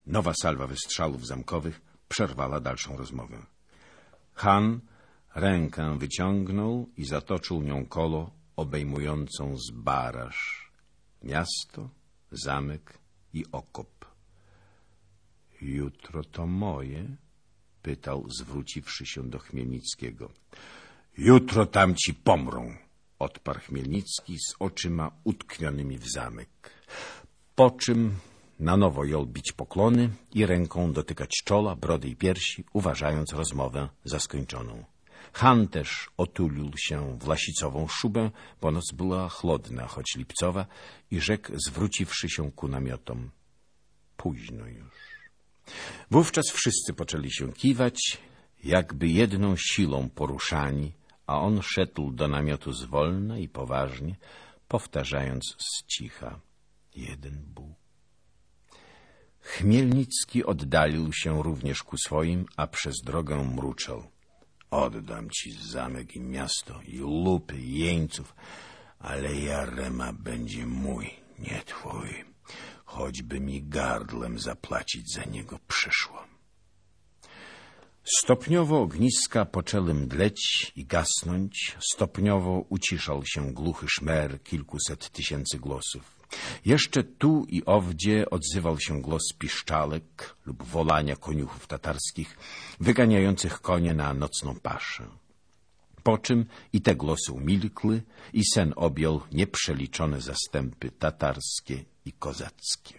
Nowa salwa wystrzałów zamkowych przerwała dalszą rozmowę. Han rękę wyciągnął i zatoczył nią koło obejmującą zbaraż, miasto, zamek i okop. Jutro to moje? Pytał, zwróciwszy się do Chmielnickiego. Jutro tamci pomrą, odparł Chmielnicki z oczyma utkwionymi w zamek. Po czym na nowo jął bić poklony i ręką dotykać czoła, brody i piersi, uważając rozmowę za skończoną. Han też otulił się w lasicową szubę, bo noc była chłodna, choć lipcowa, i rzekł, zwróciwszy się ku namiotom. Późno już. Wówczas wszyscy poczęli się kiwać, jakby jedną siłą poruszani, a on szedł do namiotu zwolna i poważnie, powtarzając z cicha: jeden Bóg. Chmielnicki oddalił się również ku swoim, a przez drogę mruczał. Oddam ci zamek i miasto, i lupy, i jeńców, ale Jarema będzie mój, nie twój, choćby mi gardłem zapłacić za niego przyszło. Stopniowo ogniska poczęły mdleć i gasnąć, stopniowo uciszał się głuchy szmer kilkuset tysięcy głosów. Jeszcze tu i owdzie odzywał się głos piszczalek lub wolania koniuchów tatarskich, wyganiających konie na nocną paszę. Po czym i te głosy umilkły i sen objął nieprzeliczone zastępy tatarskie i kozackie.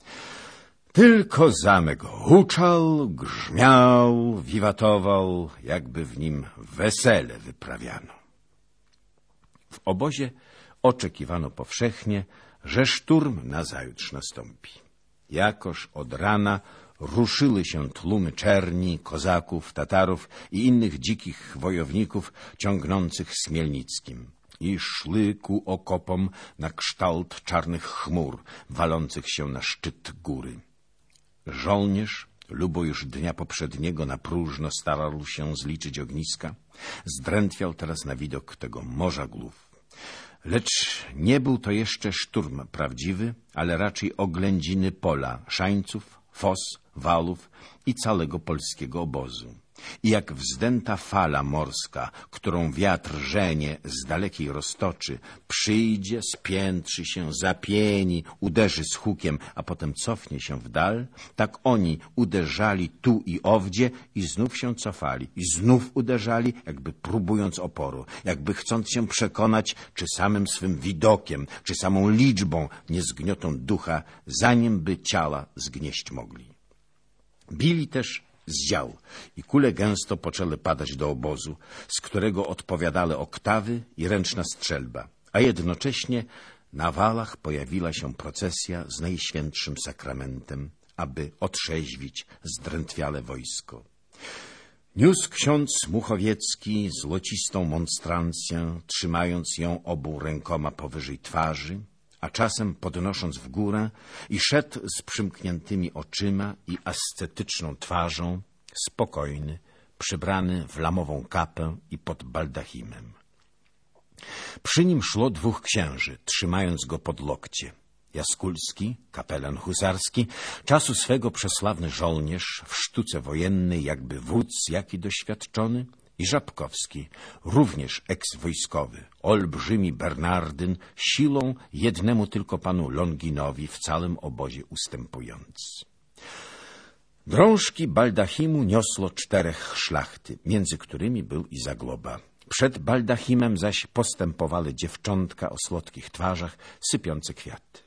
Tylko zamek huczał, grzmiał, wiwatował, jakby w nim wesele wyprawiano. W obozie oczekiwano powszechnie, że szturm nazajutrz nastąpi. Jakoż od rana ruszyły się tłumy czerni, kozaków, Tatarów i innych dzikich wojowników ciągnących z Chmielnickim i szły ku okopom na kształt czarnych chmur walących się na szczyt góry. Żołnierz, lubo już dnia poprzedniego na próżno starał się zliczyć ogniska, zdrętwiał teraz na widok tego morza głów. Lecz nie był to jeszcze szturm prawdziwy, ale raczej oględziny pola, szańców, fos, walów i całego polskiego obozu. I jak wzdęta fala morska, którą wiatr żenie z dalekiej roztoczy, przyjdzie, spiętrzy się, zapieni, uderzy z hukiem, a potem cofnie się w dal, tak oni uderzali tu i owdzie i znów się cofali, i znów uderzali, jakby próbując oporu, jakby chcąc się przekonać, czy samym swym widokiem, czy samą liczbą nie zgniotą ducha, zanim by ciała zgnieść mogli. Bili też z dział i kule gęsto poczęły padać do obozu, z którego odpowiadały oktawy i ręczna strzelba, a jednocześnie na walach pojawiła się procesja z Najświętszym Sakramentem, aby otrzeźwić zdrętwiałe wojsko. Niósł ksiądz Muchowiecki złocistą monstrancję, trzymając ją obu rękoma powyżej twarzy, a czasem podnosząc w górę, i szedł z przymkniętymi oczyma i ascetyczną twarzą, spokojny, przybrany w lamową kapę i pod baldachimem. Przy nim szło dwóch księży, trzymając go pod lokcie. Jaskulski, kapelan husarski, czasu swego przesławny żołnierz, w sztuce wojennej jakby wódz jaki doświadczony, i Żabkowski, również eks-wojskowy, olbrzymi Bernardyn, siłą jednemu tylko panu Longinowi w całym obozie ustępując. Drążki baldachimu niosło 4 szlachty, między którymi był i Zagloba. Przed baldachimem zaś postępowały dziewczątka o słodkich twarzach, sypiące kwiaty.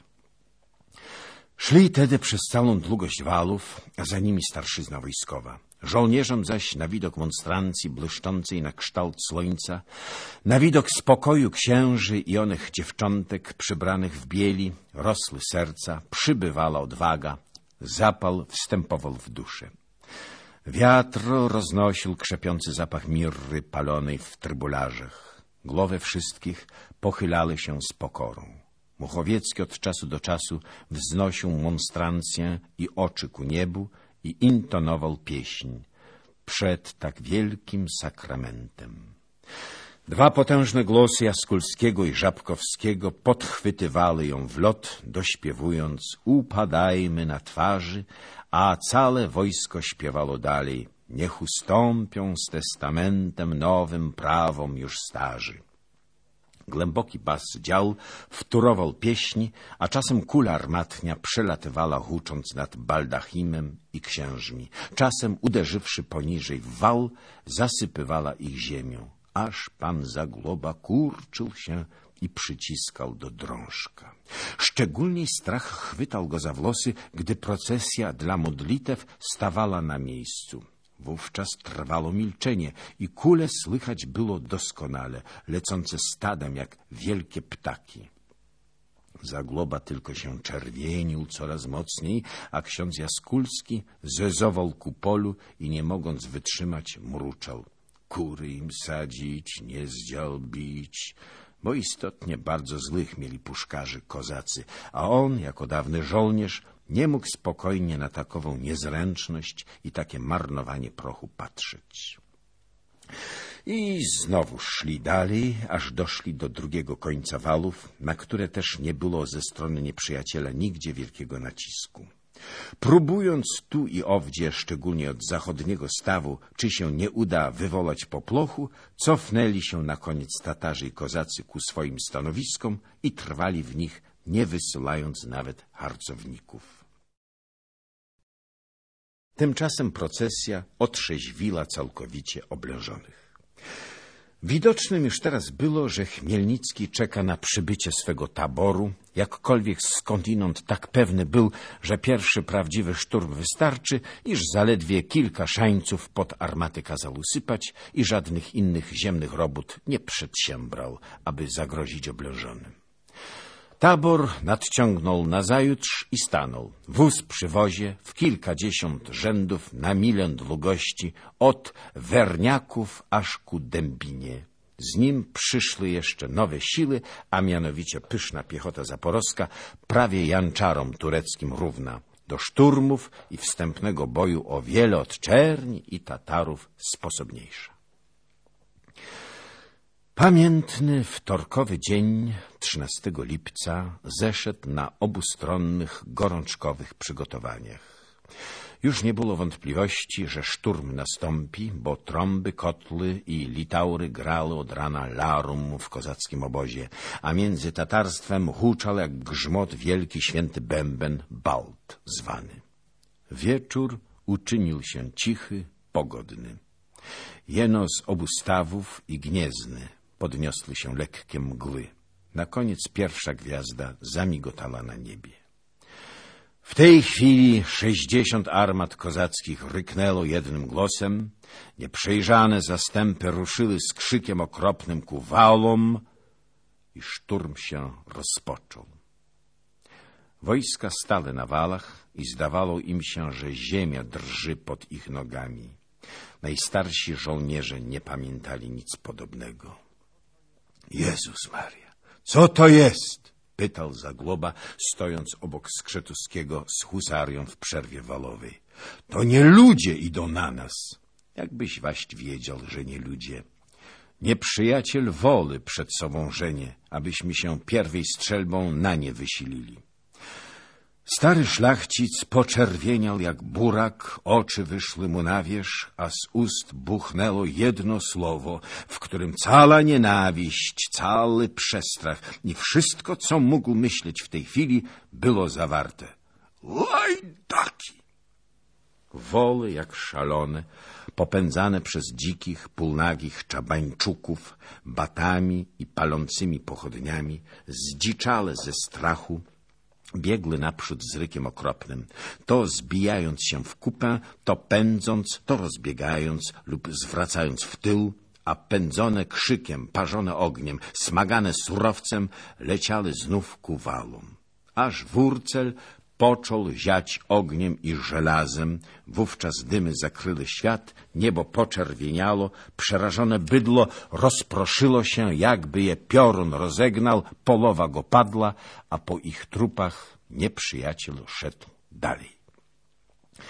Szli tedy przez całą długość walów, a za nimi starszyzna wojskowa. Żołnierzom zaś na widok monstrancji błyszczącej na kształt słońca, na widok spokoju księży i onych dziewczątek przybranych w bieli, rosły serca, przybywała odwaga, zapal wstępował w duszę. Wiatr roznosił krzepiący zapach mirry palonej w trybularzach. Głowy wszystkich pochylały się z pokorą. Muchowiecki od czasu do czasu wznosił monstrancję i oczy ku niebu i intonował pieśń przed tak wielkim sakramentem. Dwa potężne głosy Jaskulskiego i Żabkowskiego podchwytywały ją w lot, dośpiewując upadajmy na twarzy, a całe wojsko śpiewało dalej niech ustąpią z testamentem nowym prawom już starzy. Głęboki bas dział wtórował pieśni, a czasem kula armatnia przelatywała hucząc nad baldachimem i księżmi. Czasem uderzywszy poniżej w wal, zasypywała ich ziemią, aż pan Zagloba kurczył się i przyciskał do drążka. Szczególnie strach chwytał go za włosy, gdy procesja dla modlitew stawała na miejscu. Wówczas trwało milczenie i kule słychać było doskonale, lecące stadem jak wielkie ptaki. Zagloba tylko się czerwienił coraz mocniej, a ksiądz Jaskulski zezował ku polu i nie mogąc wytrzymać mruczał. Kury im sadzić, nie zdział bić, bo istotnie bardzo złych mieli puszkarzy kozacy, a on, jako dawny żołnierz, nie mógł spokojnie na takową niezręczność i takie marnowanie prochu patrzeć. I znowu szli dalej, aż doszli do drugiego końca walów, na które też nie było ze strony nieprzyjaciela nigdzie wielkiego nacisku. Próbując tu i owdzie, szczególnie od zachodniego stawu, czy się nie uda wywolać popłochu, cofnęli się na koniec Tatarzy i kozacy ku swoim stanowiskom i trwali w nich, nie wysyłając nawet harcowników. Tymczasem procesja otrzeźwiła całkowicie oblężonych. Widocznym już teraz było, że Chmielnicki czeka na przybycie swego taboru, jakkolwiek skądinąd tak pewny był, że pierwszy prawdziwy szturm wystarczy, iż zaledwie kilka szańców pod armaty kazał usypać i żadnych innych ziemnych robót nie przedsiębrał, aby zagrozić oblężonym. Tabor nadciągnął nazajutrz i stanął. Wóz przy wozie w kilkadziesiąt rzędów na milę długości od Werniaków aż ku Dębinie. Z nim przyszły jeszcze nowe siły, a mianowicie pyszna piechota zaporowska, prawie janczarom tureckim równa, do szturmów i wstępnego boju o wiele od Czerni i Tatarów sposobniejsza. Pamiętny wtorkowy dzień 13 lipca zeszedł na obustronnych, gorączkowych przygotowaniach. Już nie było wątpliwości, że szturm nastąpi, bo trąby, kotły i litaury grały od rana larum w kozackim obozie, a między tatarstwem huczał jak grzmot wielki święty bęben, balt zwany. Wieczór uczynił się cichy, pogodny. Jeno z obu stawów i Gniezny podniosły się lekkie mgły. Na koniec pierwsza gwiazda zamigotała na niebie. W tej chwili 60 armat kozackich ryknęło jednym głosem, nieprzejrzane zastępy ruszyły z krzykiem okropnym ku walom i szturm się rozpoczął. Wojska stały na walach i zdawało im się, że ziemia drży pod ich nogami. Najstarsi żołnierze nie pamiętali nic podobnego. Jezus Maria, co to jest? Pytał Zagloba, stojąc obok Skrzetuskiego z husarią w przerwie walowej. To nie ludzie idą na nas. Jakbyś waść wiedział, że nie ludzie. Nieprzyjaciel woli przed sobą żenie, abyśmy się pierwej strzelbą na nie wysilili. Stary szlachcic poczerwieniał jak burak, oczy wyszły mu na wierzch, a z ust buchnęło jedno słowo, w którym cała nienawiść, cały przestrach i wszystko, co mógł myśleć w tej chwili, było zawarte. Łajdaki! Woły jak szalone, popędzane przez dzikich, półnagich czabańczuków, batami i palącymi pochodniami, zdziczale ze strachu, biegły naprzód z rykiem okropnym, to zbijając się w kupę, to pędząc, to rozbiegając lub zwracając w tył, a pędzone krzykiem, parzone ogniem, smagane surowcem, leciały znów ku walom. Aż Wurcel począł ziać ogniem i żelazem, wówczas dymy zakryły świat, niebo poczerwieniało, przerażone bydło rozproszyło się, jakby je piorun rozegnał, polowa go padła, a po ich trupach nieprzyjaciel szedł dalej.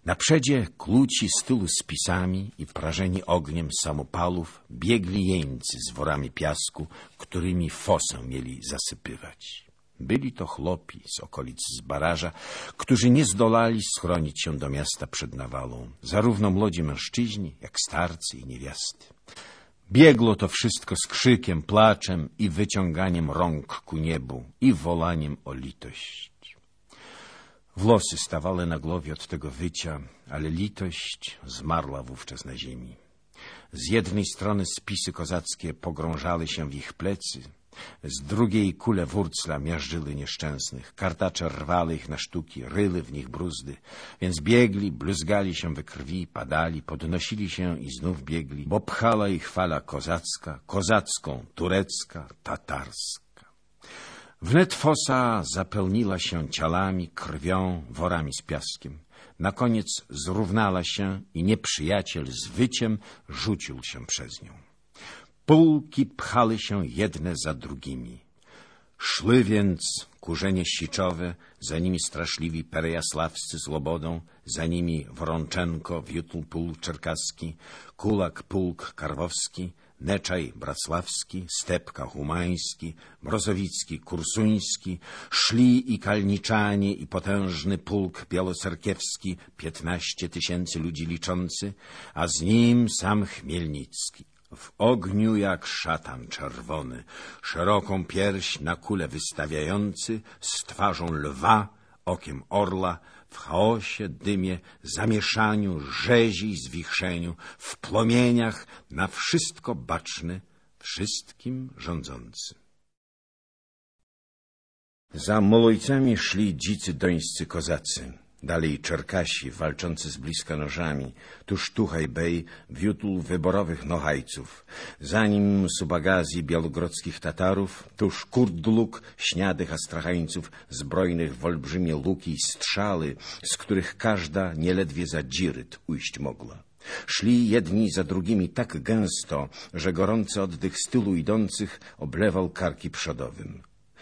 Na przedzie kluci z tyłu z pisami i prażeni ogniem samopalów biegli jeńcy z worami piasku, którymi fosę mieli zasypywać. Byli to chłopi z okolic Zbaraża, którzy nie zdolali schronić się do miasta przed nawałą, zarówno młodzi mężczyźni, jak starcy i niewiasty. Biegło to wszystko z krzykiem, placzem i wyciąganiem rąk ku niebu i wołaniem o litość. Włosy stawały na głowie od tego wycia, ale litość zmarła wówczas na ziemi. Z jednej strony spisy kozackie pogrążały się w ich plecy, z drugiej kule wurcla miażdżyły nieszczęsnych, kartacze rwały ich na sztuki, ryły w nich bruzdy, więc biegli, bluzgali się we krwi, padali, podnosili się i znów biegli, bo pchała ich fala kozacka, kozacką, turecka, tatarska. Wnet fosa zapełniła się ciałami, krwią, worami z piaskiem. Na koniec zrównała się i nieprzyjaciel z wyciem rzucił się przez nią. Pułki pchały się jedne za drugimi. Szły więc kurzenie siczowe, za nimi straszliwi Perejasławscy z Łobodą, za nimi Woronczenko, Wiótl pułk czerkaski, Kulak pułk karwowski, Neczaj bracławski, Stepka humański, Mrozowicki kursuński, szli i kalniczanie i potężny pułk białocerkiewski, 15 000 ludzi liczący, a z nim sam Chmielnicki. W ogniu jak szatan czerwony, szeroką pierś na kule wystawiający, z twarzą lwa, okiem orla, w chaosie, dymie, zamieszaniu, rzezi i zwichrzeniu, w płomieniach, na wszystko baczny, wszystkim rządzący. Za Molojcami szli dzicy dońscy kozacy, dalej Czerkasi walczący z bliska nożami, tuż Tuchaj Bej wiódł wyborowych Nochajców, za nim Subagazi białogrodzkich Tatarów, tuż Kurdluk śniadych Astrachańców zbrojnych w olbrzymie łuki i strzały, z których każda nieledwie za dziryt ujść mogła. Szli jedni za drugimi tak gęsto, że gorący oddech z tyłu idących oblewał karki przodowym.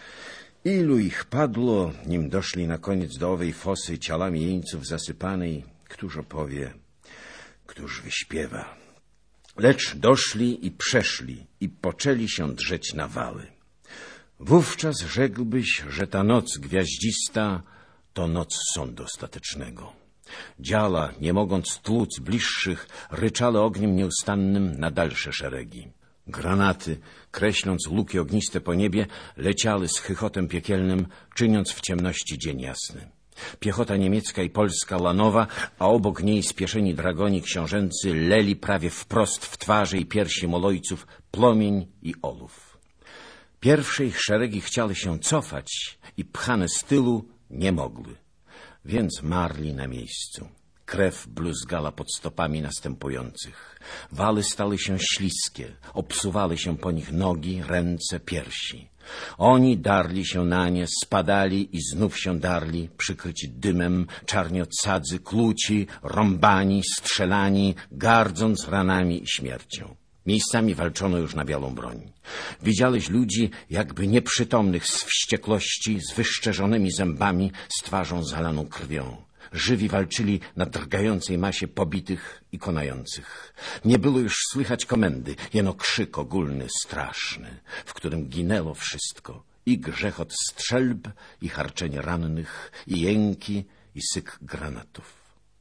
Ilu ich padło, nim doszli na koniec do owej fosy ciałami jeńców zasypanej, któż opowie, któż wyśpiewa. Lecz doszli i przeszli i poczęli się drzeć na wały. Wówczas rzekłbyś, że ta noc gwiaździsta to noc sądu ostatecznego. Działa, nie mogąc tłuc bliższych, ryczały ogniem nieustannym na dalsze szeregi. Granaty, kreśląc luki ogniste po niebie, leciały z chychotem piekielnym, czyniąc w ciemności dzień jasny. Piechota niemiecka i polska lanowa, a obok niej spieszeni dragoni książęcy leli prawie wprost w twarze i piersi Molojców płomień i olów. Pierwsze ich szeregi chciały się cofać i pchane z tyłu nie mogły, więc marli na miejscu. Krew bluzgała pod stopami następujących. Wały stały się śliskie, obsuwały się po nich nogi, ręce, piersi. Oni darli się na nie, spadali i znów się darli, przykryci dymem, czarni od sadzy, kluci, rąbani, strzelani, gardząc ranami i śmiercią. Miejscami walczono już na białą broń. Widziałeś ludzi jakby nieprzytomnych z wściekłości, z wyszczerzonymi zębami, z twarzą zalaną krwią. Żywi walczyli na drgającej masie pobitych i konających. Nie było już słychać komendy, jeno krzyk ogólny, straszny, w którym ginęło wszystko. I grzechot strzelb, i harczenie rannych, i jęki, i syk granatów.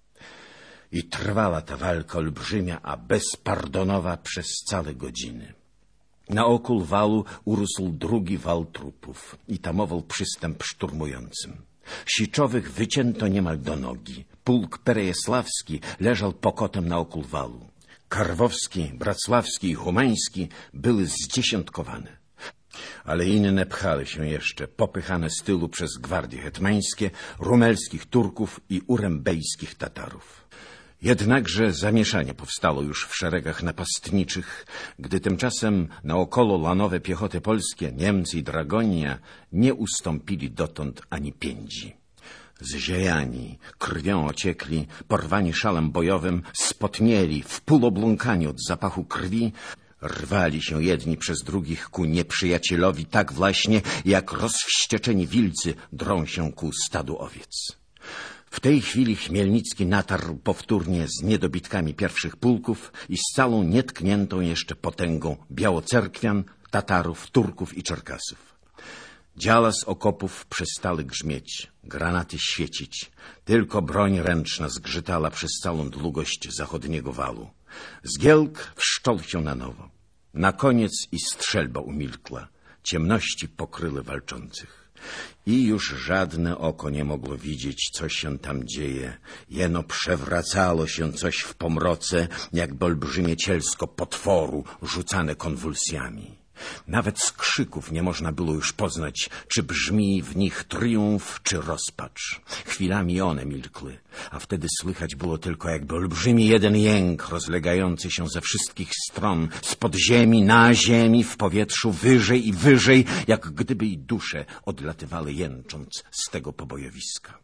I trwała ta walka olbrzymia, a bezpardonowa przez całe godziny. Naokół walu urósł drugi wał trupów i tamował przystęp szturmującym. Siczowych wycięto niemal do nogi. Pułk Perejasławski leżał pokotem naokół walu. Karwowski, Bracławski i Humański były zdziesiątkowane. Ale inne pchały się jeszcze, popychane z tyłu przez gwardie hetmańskie, rumelskich Turków i urembejskich Tatarów. Jednakże zamieszanie powstało już w szeregach napastniczych, gdy tymczasem naokolo lanowe piechoty polskie, Niemcy i Dragonia nie ustąpili dotąd ani piędzi. Zziejani, krwią ociekli, porwani szalem bojowym, spotmieli, w pół obląkani od zapachu krwi, rwali się jedni przez drugich ku nieprzyjacielowi tak właśnie, jak rozwścieczeni wilcy drą się ku stadu owiec. W tej chwili Chmielnicki natarł powtórnie z niedobitkami pierwszych pułków i z całą nietkniętą jeszcze potęgą Białocerkwian, Tatarów, Turków i Czerkasów. Działa z okopów przestały grzmieć, granaty świecić, tylko broń ręczna zgrzytała przez całą długość zachodniego walu. Zgiełk wszczął się na nowo. Na koniec i strzelba umilkła, ciemności pokryły walczących. I już żadne oko nie mogło widzieć, co się tam dzieje. Jeno przewracało się coś w pomroce, jakby olbrzymie cielsko potworu rzucane konwulsjami. Nawet z krzyków nie można było już poznać, czy brzmi w nich triumf, czy rozpacz. Chwilami one milkły, a wtedy słychać było tylko jakby olbrzymi jeden jęk rozlegający się ze wszystkich stron, z podziemi na ziemi, w powietrzu, wyżej i wyżej, jak gdyby i dusze odlatywały jęcząc z tego pobojowiska.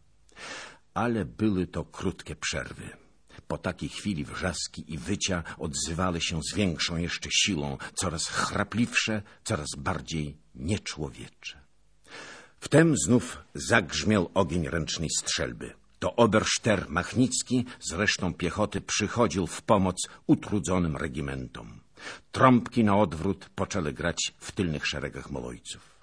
Ale były to krótkie przerwy. Po takiej chwili wrzaski i wycia odzywały się z większą jeszcze siłą, coraz chrapliwsze, coraz bardziej nieczłowiecze. Wtem znów zagrzmiał ogień ręcznej strzelby. To oberszter Machnicki z resztą piechoty przychodził w pomoc utrudzonym regimentom. Trąbki na odwrót poczęły grać w tylnych szeregach Molojców.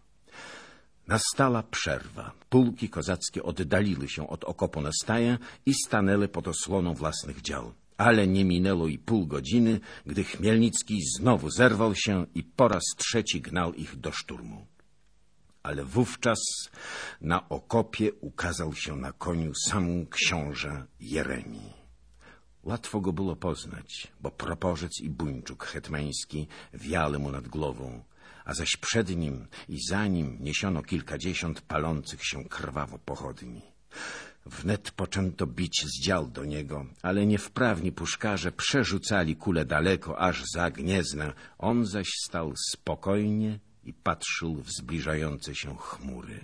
Nastała przerwa. Pułki kozackie oddaliły się od okopu na staję i stanęły pod osłoną własnych dział. Ale nie minęło i pół godziny, gdy Chmielnicki znowu zerwał się i po raz trzeci gnał ich do szturmu. Ale wówczas na okopie ukazał się na koniu sam książę Jeremii. Łatwo go było poznać, bo proporzec i buńczuk hetmański wiały mu nad głową, a zaś przed nim i za nim niesiono kilkadziesiąt palących się krwawo pochodni. Wnet poczęto bić z dział do niego, ale niewprawni puszkarze przerzucali kule daleko, aż za Gnieznę. On zaś stał spokojnie i patrzył w zbliżające się chmury.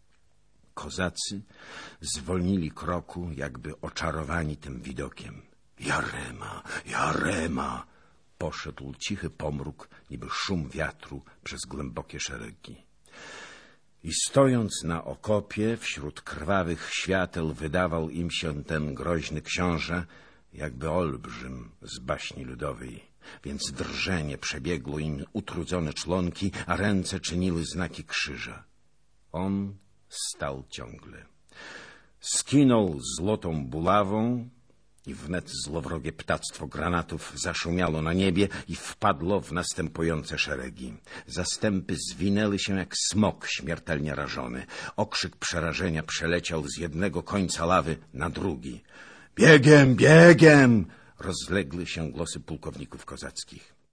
Kozacy zwolnili kroku, jakby oczarowani tym widokiem. Jarema, Jarema! Poszedł cichy pomruk, niby szum wiatru przez głębokie szeregi. I stojąc na okopie, wśród krwawych świateł, wydawał im się ten groźny książę, jakby olbrzym z baśni ludowej. Więc drżenie przebiegło im utrudzone członki, a ręce czyniły znaki krzyża. On stał ciągle. Skinął złotą bulawą, i wnet złowrogie ptactwo granatów zaszumiało na niebie i wpadło w następujące szeregi. Zastępy zwinęły się jak smok śmiertelnie rażony. Okrzyk przerażenia przeleciał z jednego końca lawy na drugi. Biegiem, biegiem! Rozległy się głosy pułkowników kozackich.